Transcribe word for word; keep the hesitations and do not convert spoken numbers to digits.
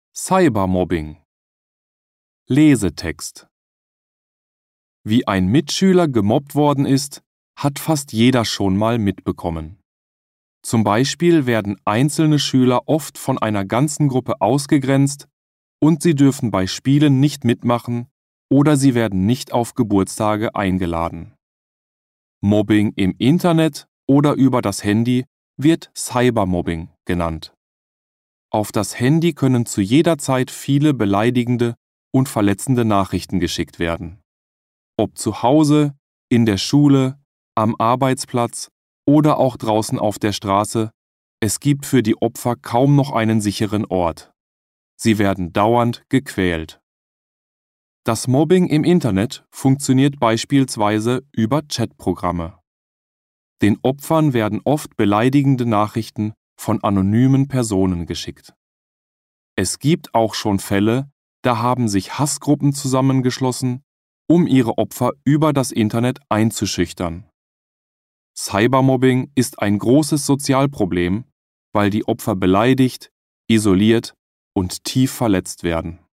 Cybermobbing. Lesetext. Wie ein Mitschüler gemobbt worden ist, hat fast jeder schon mal mitbekommen. Zum Beispiel werden einzelne Schüler oft von einer ganzen Gruppe ausgegrenzt und sie dürfen bei Spielen nicht mitmachen oder sie werden nicht auf Geburtstage eingeladen. Mobbing im Internet oder über das Handy wird Cybermobbing genannt. Auf das Handy können zu jeder Zeit viele beleidigende und verletzende Nachrichten geschickt werden. Ob zu Hause, in der Schule, am Arbeitsplatz oder auch draußen auf der Straße, es gibt für die Opfer kaum noch einen sicheren Ort. Sie werden dauernd gequält. Das Mobbing im Internet funktioniert beispielsweise über Chatprogramme. Den Opfern werden oft beleidigende Nachrichten von anonymen Personen geschickt. Es gibt auch schon Fälle, da haben sich Hassgruppen zusammengeschlossen, um ihre Opfer über das Internet einzuschüchtern. Cybermobbing ist ein großes Sozialproblem, weil die Opfer beleidigt, isoliert und tief verletzt werden.